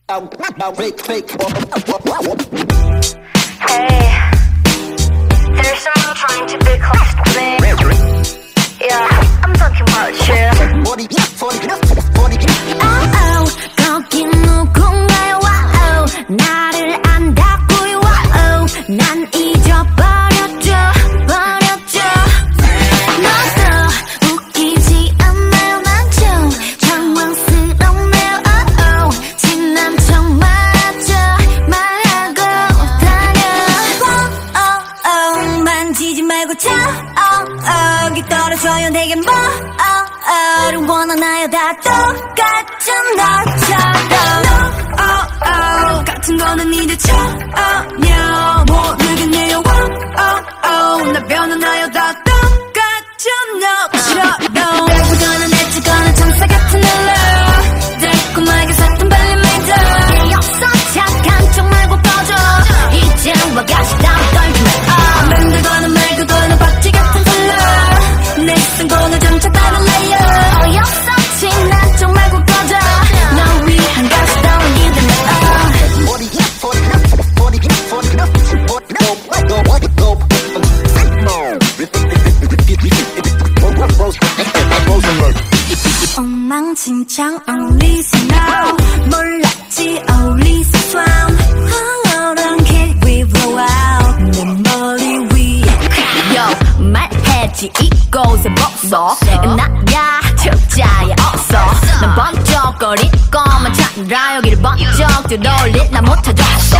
Hey, there's someone trying to be close to me. Yeah, I'm talking about you. Oh, 거기 누군가요? Wow, 나를 안다고요? Wow, 난 잊어버렸죠, 버렸죠. 너도 웃기지 않나요? 난 좀 당황스럽네요. Oh, oh, 지난 척 말하죠, 말하고 다녀. Oh, oh, 만지지 말고 쳐. Oh, oh, 기 떨어져요 내게 뭐? Oh, oh, 원하나요? 다 똑같죠 너처럼. Oh, oh, 같은 거는 이제 전혀 모르겠네요. Oh, oh, 나 변하나요? 다 똑같죠 너처럼. 예쁘거나 내치거나 천사 같은 널로 달콤하게 샀던 발림메이저 내 역사 착한 척 말고 꺼져. 이제 와가시 다운 떨지 마. 맴들거나 말고거나 박쥐 같은 컬러 내 쓴거는 점차 다른 레이어. 어이없어 지난 척 말고 꺼져. 널 위한 가시 다운 이름에 엉망진창 어울리세 now. 몰랐지 어울리세 swam. 황홀한 cat we blow out 내 머리 위에. Yo 말해지 이곳에 복서 나야 적자에 없어. 난 번쩍거릴 것만 찾느라 여기를 번쩍 들어올릴 나 못하겠어.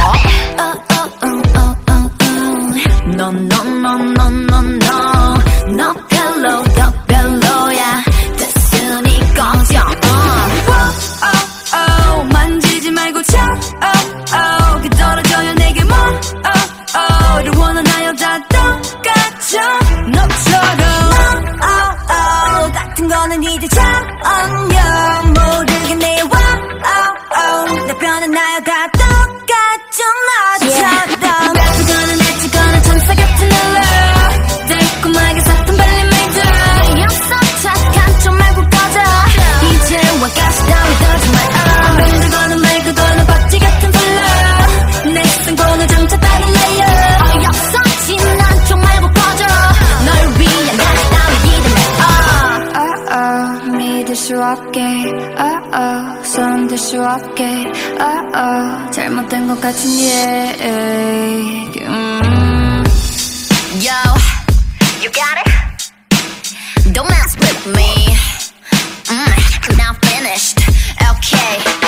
No no no no no no 너 별로 더 별로야. 됐으니 꺼져. Oh oh 만지지 말고 쳐. Oh oh 그 떨어져요 내게 뭐. Oh oh를 원하나요? 다 똑같죠 너처럼. Oh oh 같은 거는 이제 전혀 모르겠네요. Oh oh 나 변하나요? 다 똑같죠 너처럼. 예쁘거나 내치거나 천사 같은 널로 달콤하게 샀던 발림메이저 역사 착한 척 말고 꺼져. 이제 와가시 따위 떨지 마. 맴들거나 말고거나 박쥐 같은 컬러 내 쓴거는 점차 다른 레이어. 어이없어 지난 척 말고 꺼져. 널 위한 가시 따위 이름에 믿을 수 없게 손들 수 없게 잘못된 것 같은 얘기. Yo, you got it? Don't mess with me. Now finished. Okay.